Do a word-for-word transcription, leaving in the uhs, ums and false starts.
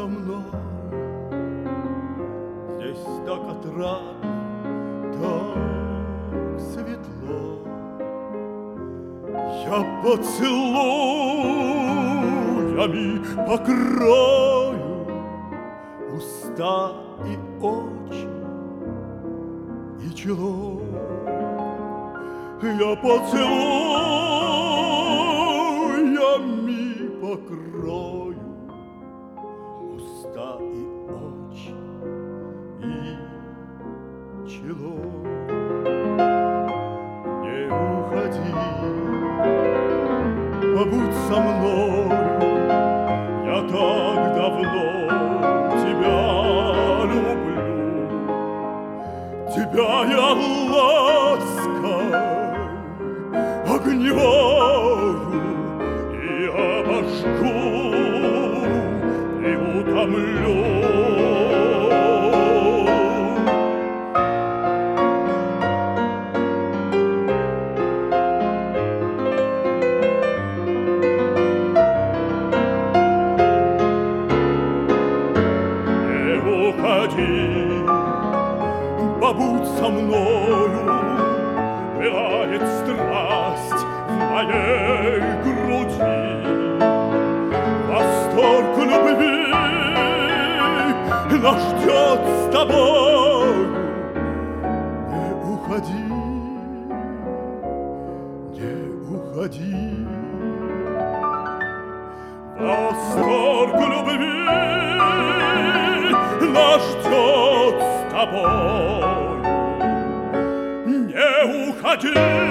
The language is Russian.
мной. Здесь так отрадно, так светло. Я поцелуями покрою уста и очи и чело. Я поцелуями покрою уста и очи и чело. Не уходи, побудь со мною, я так давно тебя люблю. Тебя я лаской огневою и обожгу, и утомлю. Не уходи, побудь со мною, пылает страсть в моей груди. Восторг любви нас ждет с тобой. Не уходи, не уходи. Восторг любви нас ждет с тобой. Не уходи.